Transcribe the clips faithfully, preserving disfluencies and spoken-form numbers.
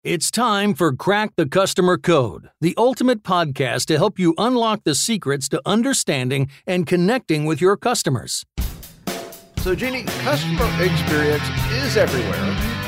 It's time for Crack the Customer Code, the ultimate podcast to help you unlock the secrets to understanding and connecting with your customers. So, Jeannie, customer experience is everywhere.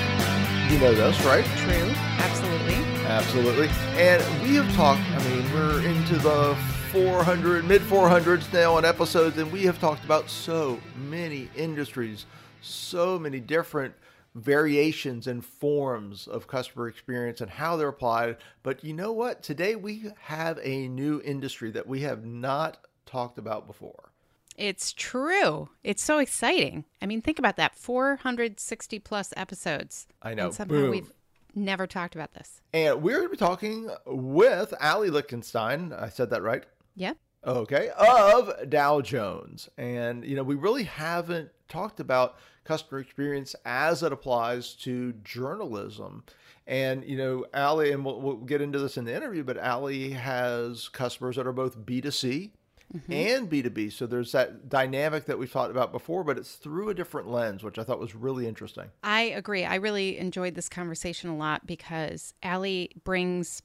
You know this, right? True. Absolutely. Absolutely. And we have talked, I mean, we're into the four hundred, mid four hundreds now on episodes, and we have talked about so many industries, so many different variations and forms of customer experience and how they're applied. But you know what? Today we have a new industry that we have not talked about before. It's true. It's so exciting. I mean, think about that. four hundred sixty plus episodes. I know. And somehow Boom. we've never talked about this. And we're going to be talking with Ali Lichtenstein. I said that right? Yeah. Okay. Of Dow Jones. And, you know, we really haven't talked about customer experience as it applies to journalism. And, you know, Ali, and we'll, we'll get into this in the interview, but Ali has customers that are both B two C mm-hmm. and B two B. So there's that dynamic that we talked about before, but it's through a different lens, which I thought was really interesting. I agree. I really enjoyed this conversation a lot because Ali brings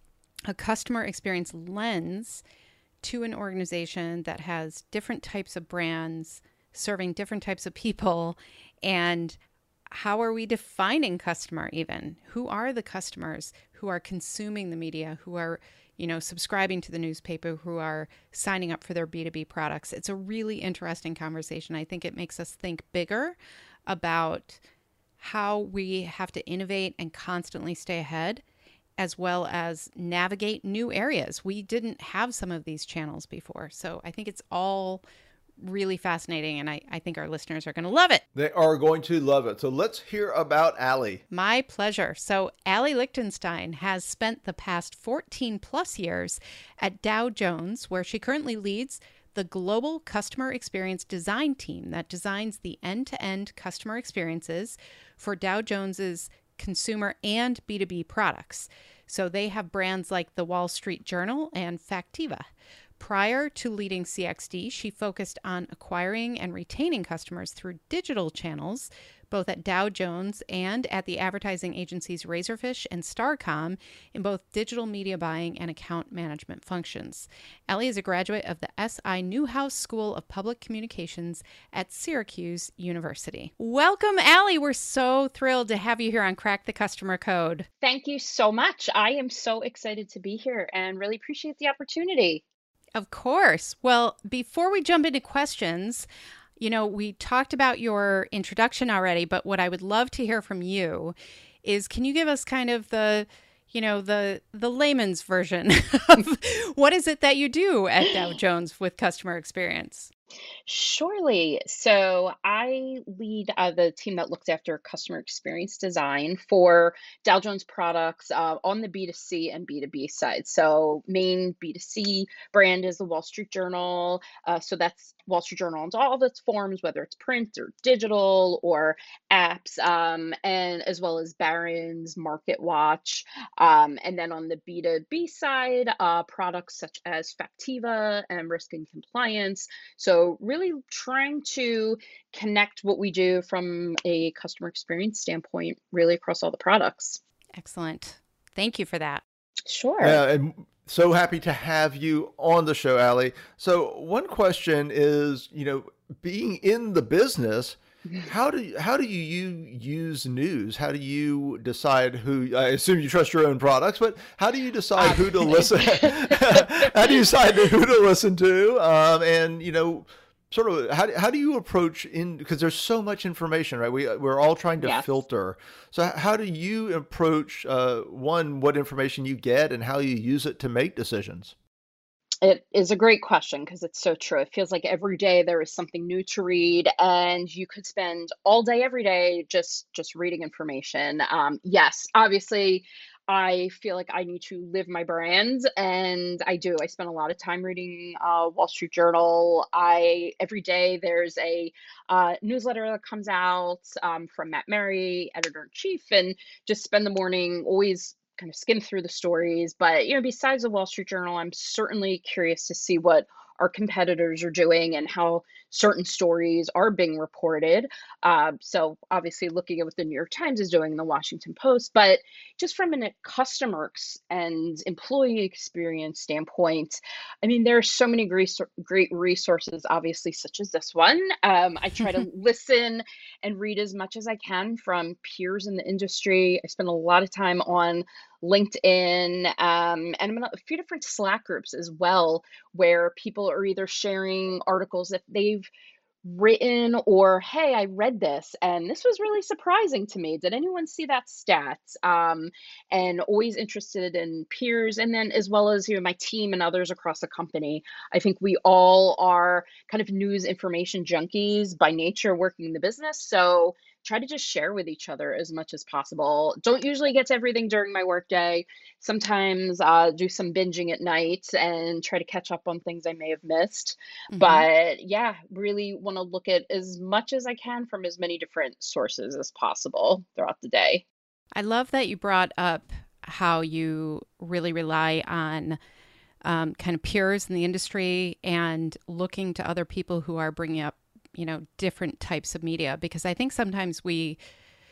a customer experience lens to an organization that has different types of brands serving different types of people. And how are we defining customer even? Who are the customers who are consuming the media, who are, you know, subscribing to the newspaper, who are signing up for their B two B products? It's a really interesting conversation. I think it makes us think bigger about how we have to innovate and constantly stay ahead, as well as navigate new areas. We didn't have some of these channels before. So I think it's all really fascinating, and I, I think our listeners are going to love it. They are going to love it. So let's hear about Ali. My pleasure. So Ali Lichtenstein has spent the past fourteen plus years at Dow Jones, where she currently leads the global customer experience design team that designs the end-to-end customer experiences for Dow Jones's consumer and B two B products. So they have brands like the Wall Street Journal and Factiva. Prior to leading C X D, she focused on acquiring and retaining customers through digital channels, both at Dow Jones and at the advertising agencies Razorfish and Starcom, in both digital media buying and account management functions. Ali is a graduate of the S I Newhouse School of Public Communications at Syracuse University. Welcome, Ali. We're so thrilled to have you here on Crack the Customer Code. Thank you so much. I am so excited to be here and really appreciate the opportunity. Of course. Well, before we jump into questions, you know, we talked about your introduction already, but what I would love to hear from you is, can you give us kind of the, you know, the the layman's version of what is it that you do at Dow Jones with customer experience? Surely. So I lead uh, the team that looks after customer experience design for Dow Jones products uh, on the B two C and B two B side. So main B two C brand is the Wall Street Journal. Uh, so that's Wall Street Journal in all of its forms, whether it's print or digital or apps, um, and as well as Barron's, MarketWatch. Um, and then on the B two B side, uh, products such as Factiva and Risk and Compliance. So really trying to connect what we do from a customer experience standpoint, really across all the products. Excellent. Thank you for that. Sure. Yeah, and so happy to have you on the show, Ali. So one question is, you know, being in the business, how do you, how do you, you use news? How do you decide who? I assume you trust your own products, but how do you decide who to listen? How do you decide who to listen to? Um, and you know, sort of how how do you approach in, because there's so much information, right? We we're all trying to Yes. filter. So how do you approach uh, one, what information you get, and how you use it to make decisions? It is a great question because it's so true. It feels like every day there is something new to read, and you could spend all day, every day, just just reading information. Um, yes, obviously, I feel like I need to live my brand, and I do. I spend a lot of time reading uh, Wall Street Journal. I every day there's a uh, newsletter that comes out um, from Matt Mary, editor in chief, and just spend the morning always kind of skim through the stories. But, you know, besides the Wall Street Journal, I'm certainly curious to see what our competitors are doing and how certain stories are being reported. Uh, so obviously looking at what the New York Times is doing, the Washington Post, but just from a customer and employee experience standpoint, I mean, there are so many great, great resources, obviously, such as this one. Um, I try to listen and read as much as I can from peers in the industry. I spend a lot of time on LinkedIn, um, and I'm in a few different Slack groups as well, where people are either sharing articles that they've written or, hey, I read this and this was really surprising to me. Did anyone see that stat? Um, and always interested in peers. And then as well as, you know, my team and others across the company. I think we all are kind of news information junkies by nature working in the business. So try to just share with each other as much as possible. Don't usually get to everything during my workday. Sometimes uh, do some binging at night and try to catch up on things I may have missed. Mm-hmm. But yeah, really want to look at as much as I can from as many different sources as possible throughout the day. I love that you brought up how you really rely on um, kind of peers in the industry and looking to other people who are bringing up, you know, different types of media, because I think sometimes we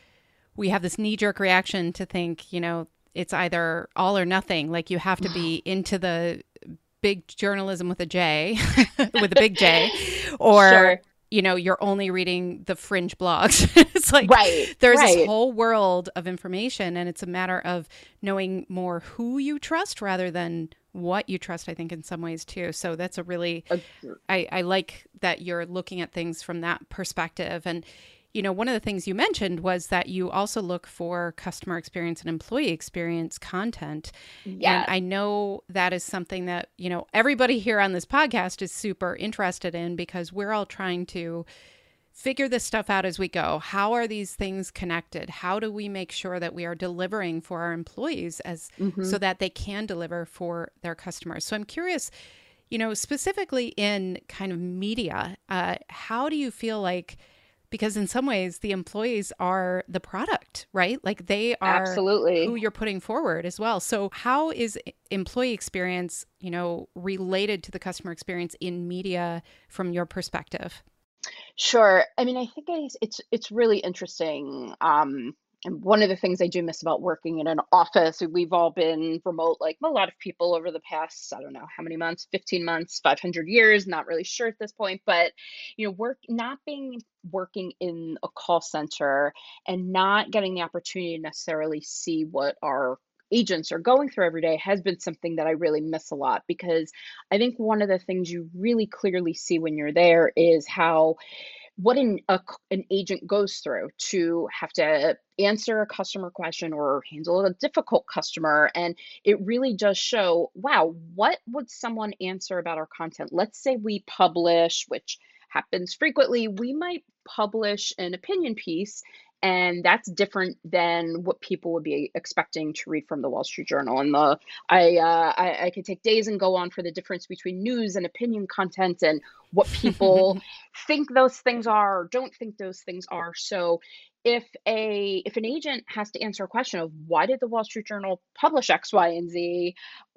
we have this knee-jerk reaction to think, you know, it's either all or nothing. Like you have to be into the big journalism with a J, with a big J, or, sure. you know, you're only reading the fringe blogs. It's like right, there's right. this whole world of information, and it's a matter of knowing more who you trust rather than what you trust, I think, in some ways too. So that's a really, I, I like that you're looking at things from that perspective. And, you know, one of the things you mentioned was that you also look for customer experience and employee experience content. Yeah. And I know that is something that, you know, everybody here on this podcast is super interested in, because we're all trying to figure this stuff out as we go. How are these things connected? How do we make sure that we are delivering for our employees as mm-hmm. so that they can deliver for their customers? So I'm curious, you know, specifically in kind of media, uh, how do you feel like, because in some ways the employees are the product, right? Like they are Absolutely. who you're putting forward as well. So how is employee experience, you know, related to the customer experience in media from your perspective? Sure. I mean, I think I, it's it's really interesting. Um, and one of the things I do miss about working in an office, we've all been remote, like a lot of people over the past, I don't know how many months, fifteen months, five hundred years, not really sure at this point, but, you know, work, not being working in a call center and not getting the opportunity to necessarily see what our agents are going through every day has been something that I really miss a lot, because I think one of the things you really clearly see when you're there is how what an a, an agent goes through to have to answer a customer question or handle a difficult customer. And it really does show, wow, what would someone answer about our content? Let's say we publish, which happens frequently, we might publish an opinion piece, and that's different than what people would be expecting to read from the Wall Street Journal. And the I, uh, I I could take days and go on for the difference between news and opinion content and what people think those things are or don't think those things are. So if a if an agent has to answer a question of why did the Wall Street Journal publish X, Y, and Z,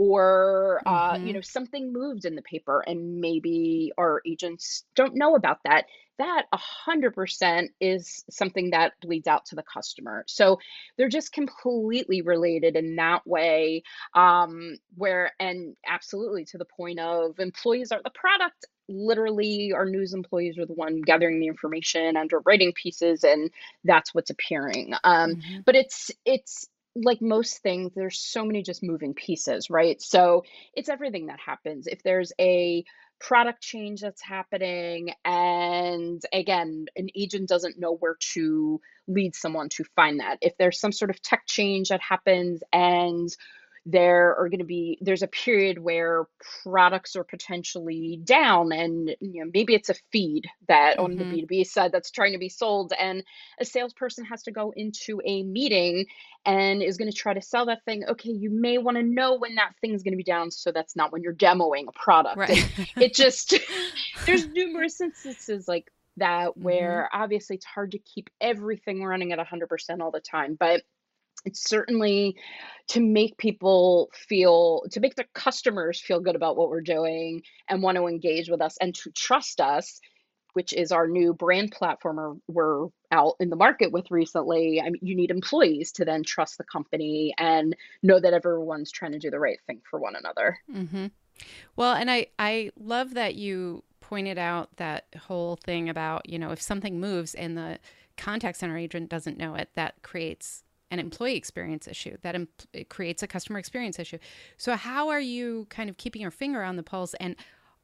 or uh, Mm-hmm. you know, something moved in the paper and maybe our agents don't know about that, that one hundred percent is something that bleeds out to the customer. So they're just completely related in that way, um, where, and absolutely to the point of employees are the product. Literally, our news employees are the one gathering the information and are writing pieces, and that's what's appearing. Um, Mm-hmm. But it's it's like most things, there's so many just moving pieces, right? So it's everything that happens. If there's a product change that's happening, and again, an agent doesn't know where to lead someone to find that. If there's some sort of tech change that happens, and there are going to be there's a period where products are potentially down, and you know, maybe it's a feed that on the Mm-hmm. B two B side that's trying to be sold, and a salesperson has to go into a meeting and is going to try to sell that thing. Okay, you may want to know when that thing's going to be down, so that's not when you're demoing a product. Right. And it just there's numerous instances like that where Mm-hmm. obviously it's hard to keep everything running at one hundred percent all the time, but It's certainly to make people feel, to make the customers feel good about what we're doing and want to engage with us and to trust us, which is our new brand platform or we're out in the market with recently. I mean, you need employees to then trust the company and know that everyone's trying to do the right thing for one another. Mm-hmm. Well, and I, I love that you pointed out that whole thing about, you know, if something moves and the contact center agent doesn't know it, that creates an employee experience issue, that em- it creates a customer experience issue. So how are you kind of keeping your finger on the pulse? And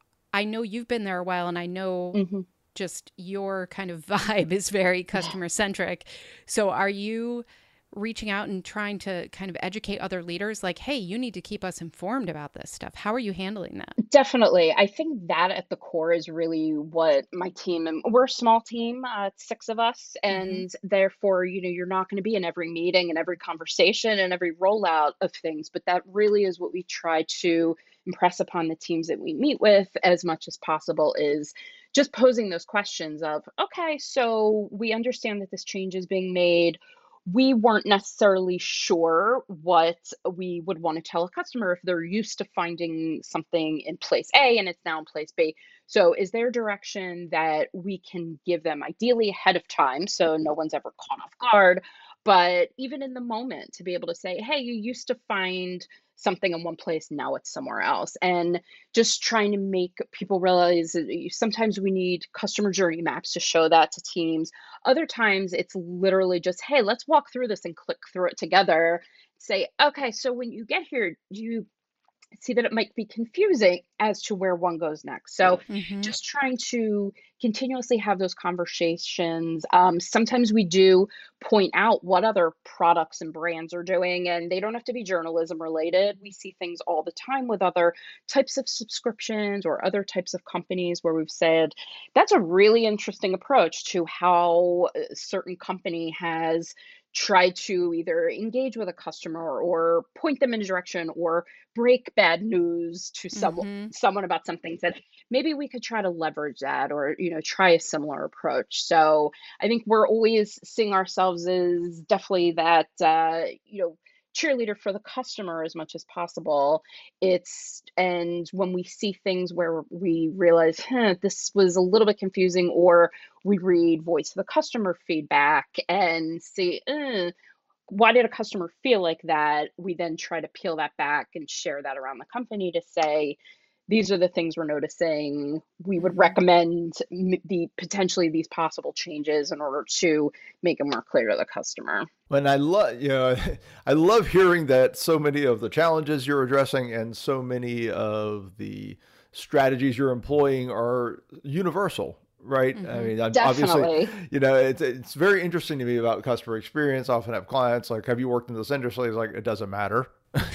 I know you've been there a while, and I know Mm-hmm. just your kind of vibe is very customer centric. So are you reaching out and trying to kind of educate other leaders like, hey, you need to keep us informed about this stuff? How are you handling that? Definitely. I think that at the core is really what my team, and we're a small team, uh, it's six of us, Mm-hmm. and therefore, you know, you're not going to be in every meeting and every conversation and every rollout of things, but that really is what we try to impress upon the teams that we meet with as much as possible is just posing those questions of, okay, so we understand that this change is being made. We weren't necessarily sure what we would want to tell a customer if they're used to finding something in place A and it's now in place B. So, is there direction that we can give them ideally ahead of time so no one's ever caught off guard? But even in the moment, to be able to say, hey, you used to find something in one place, now it's somewhere else. And just trying to make people realize that you- sometimes we need customer journey maps to show that to teams. Other times it's literally just, hey, let's walk through this and click through it together. Say, okay, so when you get here, you see that it might be confusing as to where one goes next. So Mm-hmm. just trying to continuously have those conversations. Um, sometimes we do point out what other products and brands are doing, and they don't have to be journalism related. We see things all the time with other types of subscriptions or other types of companies where we've said that's a really interesting approach to how a certain company has tried to either engage with a customer or point them in a direction or break bad news to some Mm-hmm. someone about something that maybe we could try to leverage that or you know try a similar approach. So I think we're always seeing ourselves as definitely that uh, you know cheerleader for the customer as much as possible. It's and when we see things where we realize, huh, this was a little bit confusing, or we read voice of the customer feedback and see, "Uh, why did a customer feel like that?" We then try to peel that back and share that around the company to say, these are the things we're noticing. We would Mm-hmm. recommend m- the potentially these possible changes in order to make it more clear to the customer. And I love, you know, I love hearing that so many of the challenges you're addressing and so many of the strategies you're employing are universal, right? I Mm-hmm. mean, I'm- obviously, Definitely. you know, it's it's very interesting to me about customer experience. I often have clients like, "Have you worked in this industry?" It's like, it doesn't matter.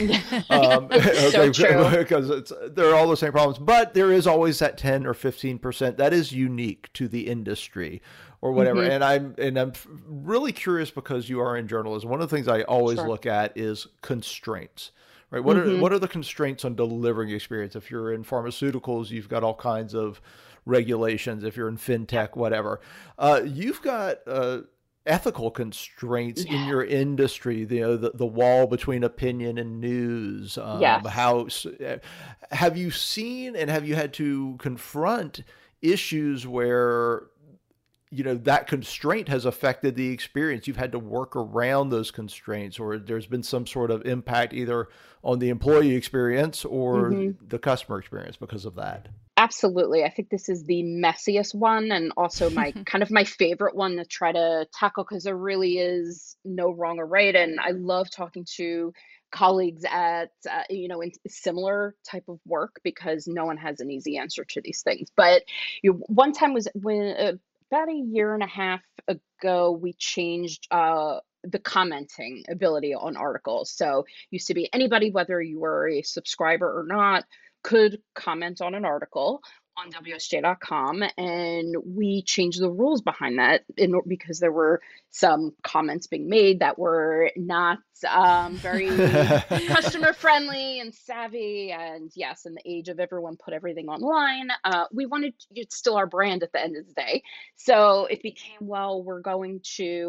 um, So okay, true. because it's they're all the same problems, but there is always that ten or fifteen percent that is unique to the industry or whatever. Hmm. And I'm and I'm really curious because you are in journalism. One of the things I always Sure. look at is constraints. Right? What are Hmm. what are the constraints on delivering experience? If you're in pharmaceuticals, you've got all kinds of regulations. If you're in fintech, whatever, uh, you've got uh, ethical constraints in Yeah. your industry. The, you know, the the wall between opinion and news. Um, Yes. how have you seen and have you had to confront issues where you know that constraint has affected the experience? You've had to work around those constraints, or there's been some sort of impact either on the employee experience or Hmm. the customer experience because of that. Absolutely. I think this is the messiest one and also my kind of my favorite one to try to tackle because there really is no wrong or right. And I love talking to colleagues at uh, you know in similar type of work because no one has an easy answer to these things. But you know, one time was when uh, about a year and a half ago we changed uh the commenting ability on articles. So used to be anybody, whether you were a subscriber or not, could comment on an article on W S J dot com, and we changed the rules behind that in, because there were some comments being made that were not um, very customer friendly and savvy. And yes, in the age of everyone put everything online, uh, we wanted it's still our brand at the end of the day. So it became, well, we're going to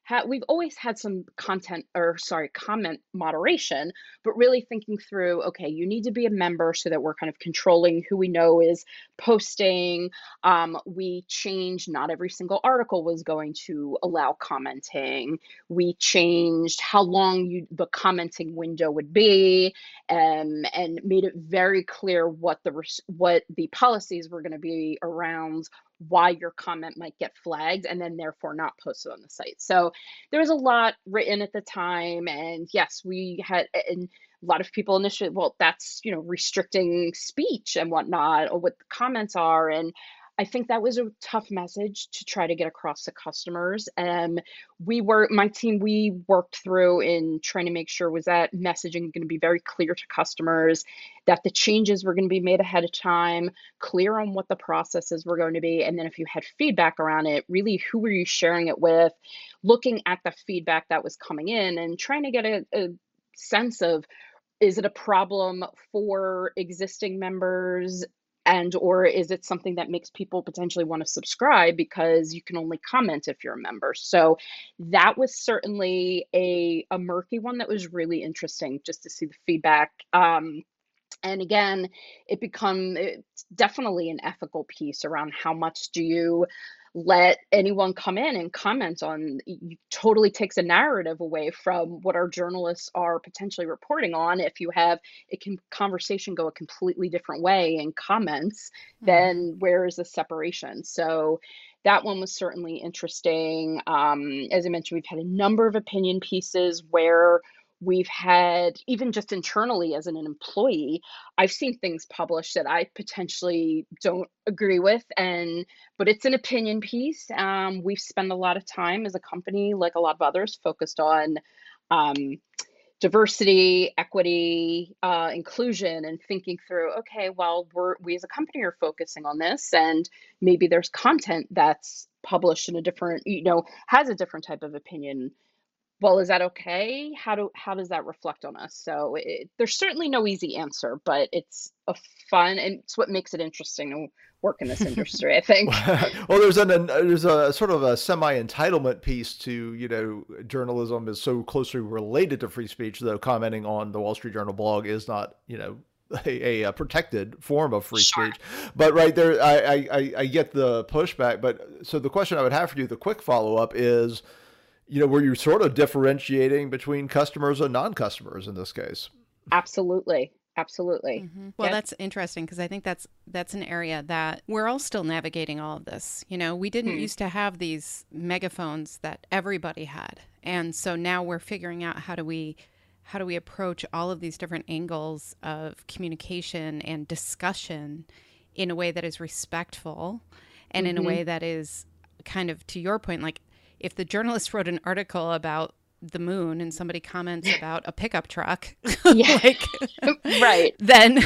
ha- we've always had some content or sorry, comment moderation, but really thinking through, okay, you need to be a member so that we're kind of controlling who we know is posting. Um, we changed not every single article was going to allow commenting. We changed how long you the commenting window would be, um, and made it very clear what the res- what the policies were going to be around why your comment might get flagged and then therefore not posted on the site. So there was a lot written at the time, and yes, we had and a lot of people initially, well, that's, you know, restricting speech and whatnot, or what the comments are. And I think that was a tough message to try to get across to customers. Um, we were, my team, we worked through in trying to make sure was that messaging going to be very clear to customers, that the changes were going to be made ahead of time, clear on what the processes were going to be. And then if you had feedback around it, really who were you sharing it with, looking at the feedback that was coming in and trying to get a, a sense of, is it a problem for existing members, and or is it something that makes people potentially want to subscribe because you can only comment if you're a member? So that was certainly a, a murky one that was really interesting just to see the feedback. Um, and again, it become it's definitely an ethical piece around how much do you let anyone come in and comment on. You totally takes a narrative away from what our journalists are potentially reporting on. If you have it can conversation go a completely different way in comments, Mhm. then where is the separation? So that one was certainly interesting. Um, as I mentioned, we've had a number of opinion pieces where we've had, even just internally as an employee, I've seen things published that I potentially don't agree with, and but it's an opinion piece. Um, we've spent a lot of time as a company, like a lot of others, focused on um, diversity, equity, uh, inclusion, and thinking through, okay, well, we're we as a company are focusing on this, and maybe there's content that's published in a different, you know, has a different type of opinion. Well, is that okay? How do how does that reflect on us? So it, there's certainly no easy answer, but it's a fun, and it's what makes it interesting to work in this industry, I think. Well, there's an, an there's a sort of a semi-entitlement piece to, you know, journalism is so closely related to free speech, though commenting on the Wall Street Journal blog is not, you know, a, a protected form of free Sure. speech. But right there, I, I I get the pushback. But so the question I would have for you, the quick follow-up is, you know, were you sort of differentiating between customers and non-customers in this case? Absolutely. Absolutely. Mm-hmm. Well, Yep. that's interesting because I think that's that's an area that we're all still navigating all of this. You know, we didn't Hmm. used to have these megaphones that everybody had. And so now we're figuring out how do we how do we approach all of these different angles of communication and discussion in a way that is respectful and in a Mhm. way that is kind of, to your point, like if the journalist wrote an article about the moon and somebody comments about a pickup truck, Yeah. like Right. then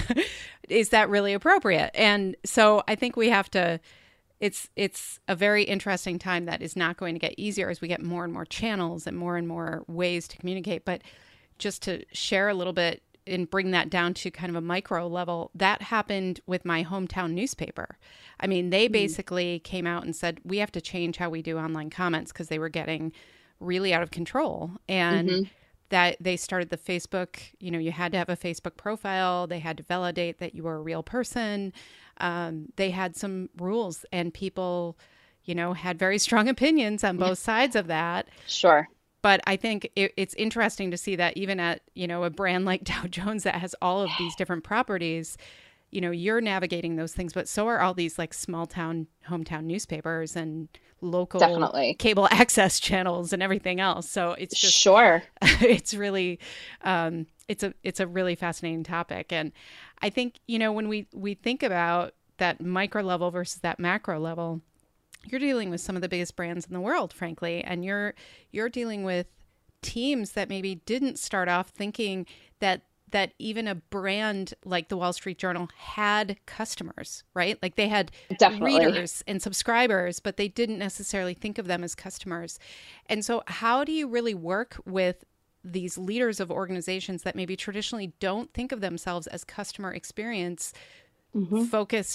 is that really appropriate? And so I think we have to, it's it's a very interesting time that is not going to get easier as we get more and more channels and more and more ways to communicate. But just to share a little bit and bring that down to kind of a micro level, that happened with my hometown newspaper. I mean, they basically came out and said, we have to change how we do online comments because they were getting really out of control. And Mhm. that they started the Facebook, you know, you had to have a Facebook profile. They had to validate that you were a real person. Um, they had some rules, and people, you know, had very strong opinions on both sides of that. Sure. But I think it, it's interesting to see that even at, you know, a brand like Dow Jones that has all of these different properties, you know, you're navigating those things, but so are all these like small town, hometown newspapers and local Definitely. cable access channels and everything else. So it's just, Sure. it's really, um, it's a, it's a really fascinating topic. And I think, you know, when we, we think about that micro level versus that macro level, you're dealing with some of the biggest brands in the world, frankly, and you're you're dealing with teams that maybe didn't start off thinking that that even a brand like the Wall Street Journal had customers, right? Like they had Definitely. readers and subscribers, but they didn't necessarily think of them as customers. And so how do you really work with these leaders of organizations that maybe traditionally don't think of themselves as customer experience Mhm. focused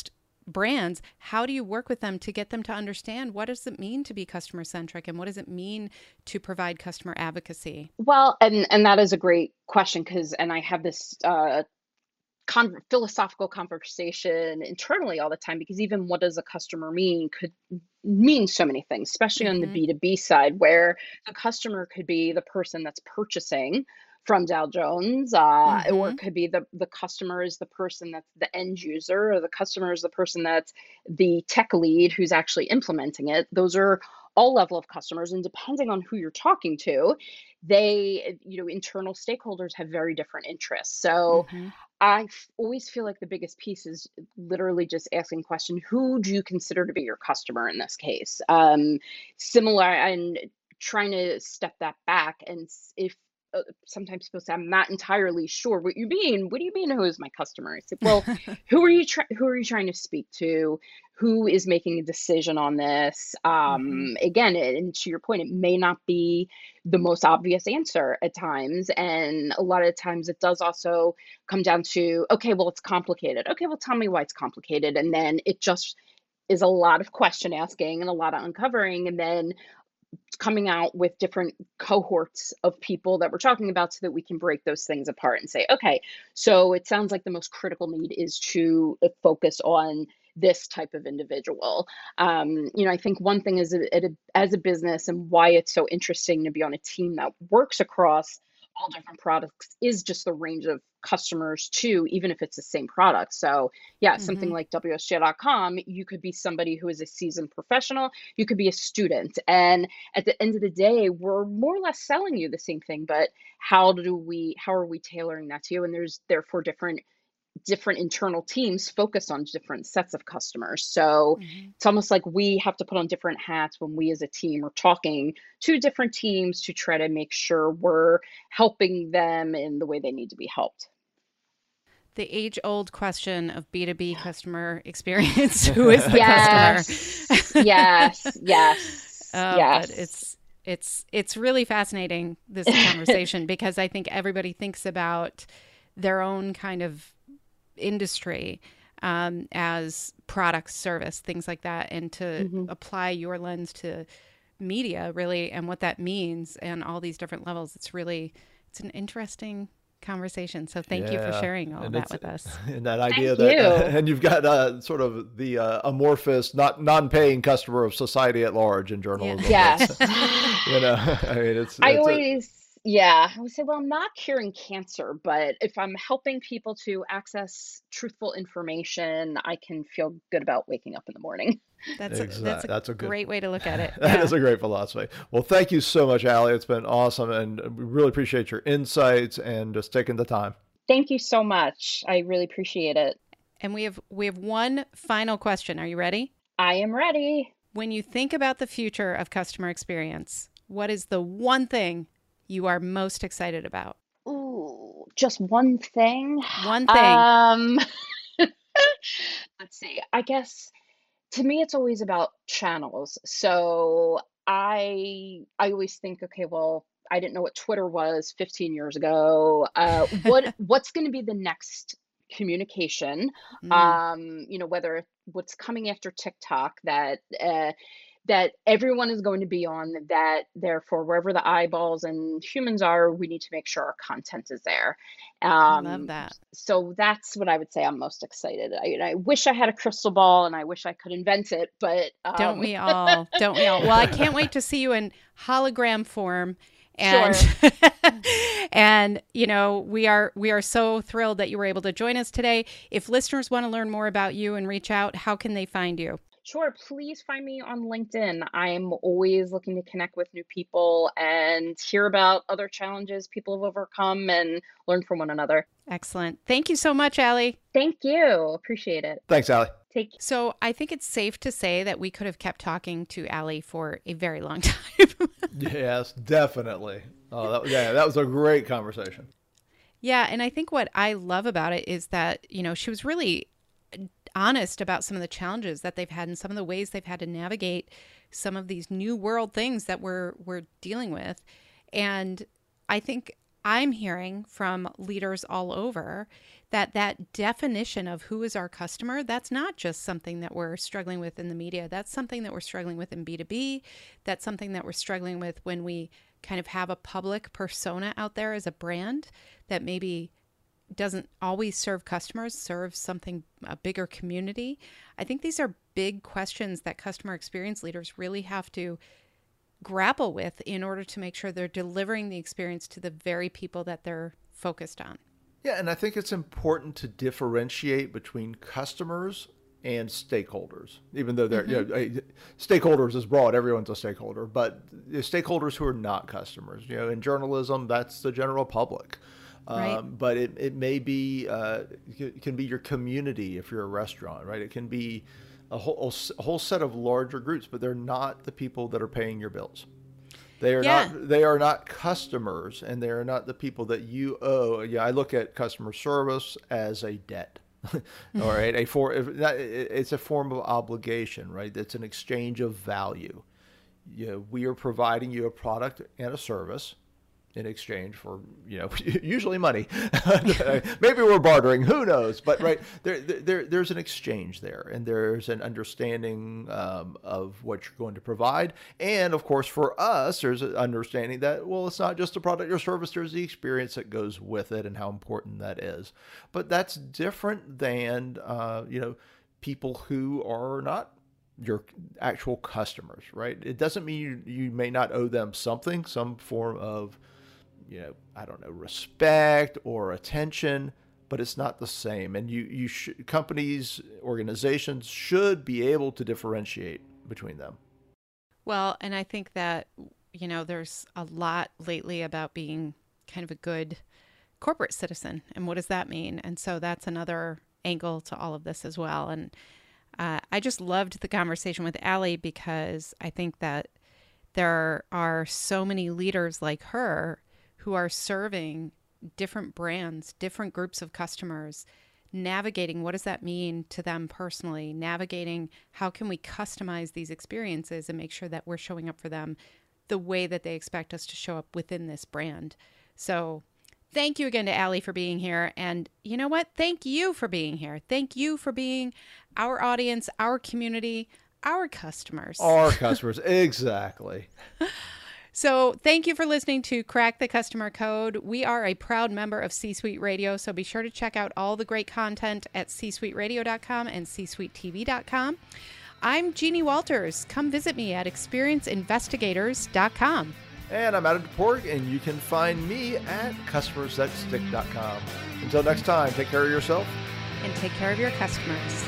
brands, how do you work with them to get them to understand what does it mean to be customer centric and what does it mean to provide customer advocacy? Well, and and that is a great question because, and I have this uh, con- philosophical conversation internally all the time because even what does a customer mean could mean so many things, especially on the Mm-hmm. B two B side, where the customer could be the person that's purchasing from Dow Jones, uh, or Mm-hmm. it could be the the customer is the person that's the end user, or the customer is the person that's the tech lead who's actually implementing it. Those are all level of customers, and depending on who you're talking to, they, you know, internal stakeholders have very different interests. So Mm-hmm. I f- always feel like the biggest piece is literally just asking the question, who do you consider to be your customer in this case? Um, similar and trying to step that back and s- if uh, sometimes people say, I'm not entirely sure what you mean. What do you mean? Who is my customer? I said, well, who are you try- who are you trying to speak to? Who is making a decision on this? Mm-hmm. Um, again, and to your point, it may not be the most obvious answer at times, and a lot of times it does also come down to, okay, well, it's complicated. Okay, well, tell me why it's complicated. And then it just is a lot of question asking and a lot of uncovering, and then coming out with different cohorts of people that we're talking about so that we can break those things apart and say, okay, so it sounds like the most critical need is to uh, focus on this type of individual. Um, you know, I think one thing is a, a, as a business and why it's so interesting to be on a team that works across all different products is just the range of customers too, even if it's the same product. So yeah, something Mm-hmm. like W S J dot com, you could be somebody who is a seasoned professional, you could be a student. And at the end of the day, we're more or less selling you the same thing, but how do we, how are we tailoring that to you? And there's therefore different different internal teams focus on different sets of customers. So Mm-hmm. it's almost like we have to put on different hats when we as a team are talking to different teams to try to make sure we're helping them in the way they need to be helped. The age old question of B two B customer experience. Who is the customer? Yes, yes, yes, Oh, yes. but it's it's it's really fascinating, this conversation, because I think everybody thinks about their own kind of industry um, as products, service, things like that, and to Mhm. apply your lens to media really and what that means and all these different levels. It's really it's an interesting conversation. So thank you for Yeah, sharing all and that it's with us. and that idea Thank that uh, you. and you've got uh, sort of the uh, amorphous, not non-paying customer of society at large in Yeah. journalism. That's, Yes. you know, I mean, it's I it's a always, yeah, I would say, well, I'm not curing cancer, but if I'm helping people to access truthful information, I can feel good about waking up in the morning. That's a, that's exact. a That's a good. great way to look at it. That Yeah. is a great philosophy. Well, thank you so much, Allie. It's been awesome, and we really appreciate your insights and just taking the time. Thank you so much. I really appreciate it. And we have we have one final question. Are you ready? I am ready. When you think about the future of customer experience, what is the one thing you are most excited about? Ooh, just one thing. One thing. Um, let's see. I guess to me it's always about channels. So I I always think, okay, well, I didn't know what Twitter was fifteen years ago. Uh, what what's going to be the next communication? Mm, Um, you know, whether what's coming after TikTok that uh, that everyone is going to be on, that therefore wherever the eyeballs and humans are, we need to make sure our content is there. I love Um, that. so that's what I would say I'm most excited. I, I wish I had a crystal ball and I wish I could invent it, but Don't um, we all? Don't we all? Well, I can't wait to see you in hologram form. And sure. and you know, we are we are so thrilled that you were able to join us today. If listeners want to learn more about you and reach out, how can they find you? Sure, please find me on LinkedIn. I'm always looking to connect with new people and hear about other challenges people have overcome and learn from one another. Excellent. Thank you so much, Allie. Thank you. Appreciate it. Thanks, Allie. Take So I think it's safe to say that we could have kept talking to Allie for a very long time. Yes, definitely. Oh, that, yeah, that was a great conversation. Yeah, and I think what I love about it is that, you know, she was really honest about some of the challenges that they've had and some of the ways they've had to navigate some of these new world things that we're we're dealing with. And I think I'm hearing from leaders all over that that definition of who is our customer, that's not just something that we're struggling with in the media. That's something that we're struggling with in B two B. That's something that we're struggling with when we kind of have a public persona out there as a brand that maybe doesn't always serve customers, serves something, a bigger community. I think these are big questions that customer experience leaders really have to grapple with in order to make sure they're delivering the experience to the very people that they're focused on. Yeah, and I think it's important to differentiate between customers and stakeholders, even though they're, mm-hmm. you know, stakeholders is broad, everyone's a stakeholder, but stakeholders who are not customers, you know, in journalism, that's the general public. Right. Um, but it, it may be, uh, it can be your community if you're a restaurant, right? It can be a whole, a whole set of larger groups, but they're not the people that are paying your bills. They are yeah. not, they are not customers, and they are not the people that you owe. Yeah. I look at customer service as a debt. All right. A for, it's a form of obligation, right? It's an exchange of value. You know, we are providing you a product and a service in exchange for, you know, usually money. Maybe we're bartering, who knows? But right there, there, there's an exchange there, and there's an understanding um, of what you're going to provide. And of course, for us, there's an understanding that, well, it's not just a product or service, there's the experience that goes with it and how important that is. But that's different than, uh, you know, people who are not your actual customers, right? It doesn't mean you, you may not owe them something, some form of, you know, I don't know, respect or attention, but it's not the same. And you, you should, companies, organizations should be able to differentiate between them. Well, and I think that, you know, there's a lot lately about being kind of a good corporate citizen. And what does that mean? And so that's another angle to all of this as well. And uh, I just loved the conversation with Allie, because I think that there are so many leaders like her who are serving different brands, different groups of customers, navigating what does that mean to them personally, navigating how can we customize these experiences and make sure that we're showing up for them the way that they expect us to show up within this brand. So thank you again to Allie for being here. And you know what? Thank you for being here. Thank you for being our audience, our community, our customers. Our customers, exactly. So thank you for listening to Crack the Customer Code. We are a proud member of C-Suite Radio, so be sure to check out all the great content at c suite radio dot com and c suite t v dot com. I'm Jeannie Walters. Come visit me at experience investigators dot com. And I'm Adam DePorg, and you can find me at customers that stick dot com. Until next time, take care of yourself. And take care of your customers.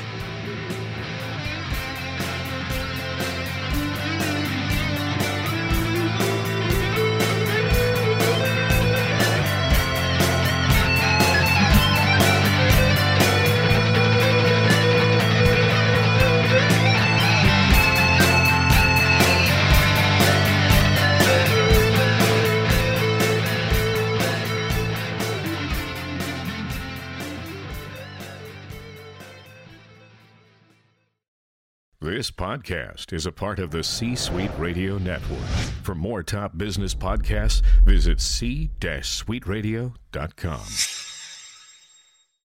This podcast is a part of the C-Suite Radio Network. For more top business podcasts, visit c suite radio dot com.